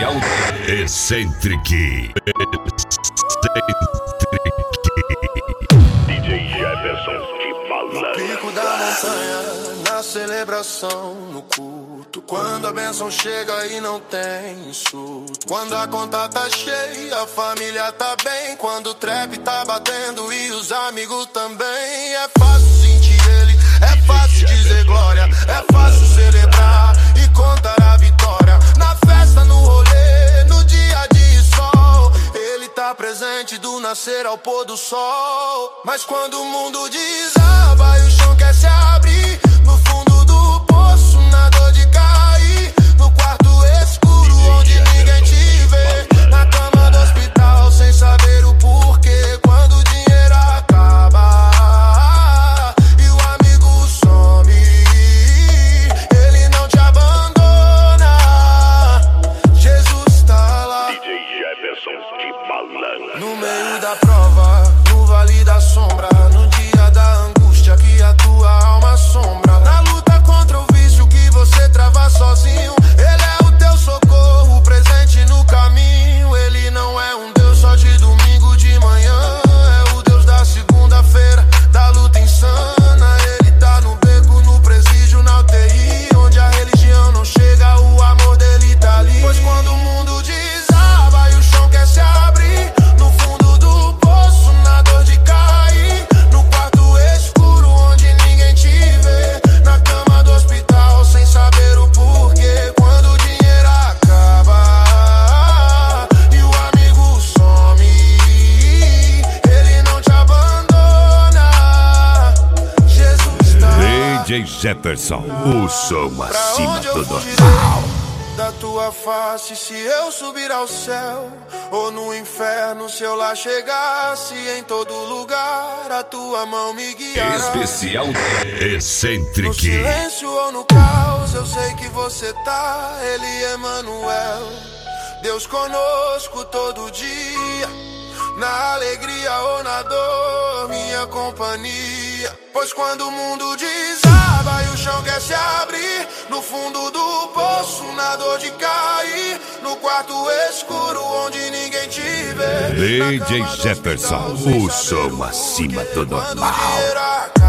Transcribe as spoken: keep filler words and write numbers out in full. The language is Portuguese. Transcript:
Especial Eccentric. D J Jefferson de Malandro. Pico da montanha, na celebração, no culto. Quando a bênção chega e não tem insulto. Quando a conta tá cheia, a família tá bem. Quando o trap tá batendo e os amigos também. É fácil sentir ele, é fácil dizer glória. É fácil celebrar e contar a vitória. Na festa, no rolê, no dia de sol. Ele tá presente do nascer ao pôr do sol. Mas quando o mundo desaba e o chão quer se abrir, no fundo do poço, na dor de cair, no quarto escuro onde ninguém te vê, na cama do hospital sem saber o porquê. Quando o dinheiro acaba e o amigo some, ele não te abandona. Jesus tá lá. D J Jefferson de Malandro. No meio da prova, no vale da sombra, no dia da angústia que a tua alma assombra. Na luta contra o vício que você trava sozinho, ele é o teu socorro, presente no caminho. Ele não é um Deus só de domingo de manhã, é o Deus da segunda-feira, da luta insana. Ele tá no beco, no presídio, na U T I, onde a religião não chega, o amor dele tá ali. Pois quando o mundo desaba e o chão quer se abrir, no fundo do poço, na dor de cair, no quarto escuro onde ninguém te vê, na cama do hospital sem saber o porquê. Quando o dinheiro acaba e o amigo some, ele não te abandona. Jesus tá lá. D J Jefferson, o som acima Onde eu do fugirei normal. da tua face se eu subir ao céu, ou no inferno se eu lá chegasse? Em todo lugar a tua mão me guiará. Especial No Eccentric. silêncio ou no caos eu sei que você tá. Ele é Emmanuel, Deus conosco todo dia, na alegria ou na dor, minha companhia. Pois quando o mundo desaba e o chão quer se abrir, no fundo do poço, na dor de cair, no quarto escuro onde ninguém te vê, D J na cama do Jefferson, hospital sem o saber som o acima porquê. do Quando o normal. dinheiro acaba